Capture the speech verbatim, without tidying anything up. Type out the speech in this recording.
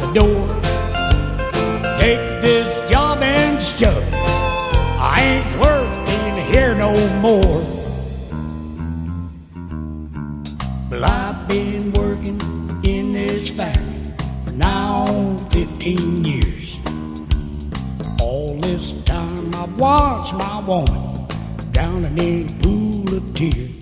the door. Take this job and shove it. I ain't working here no more. Well, I've been working in this factory for now fifteen years. All this time I've watched my woman drowning in a pool of tears.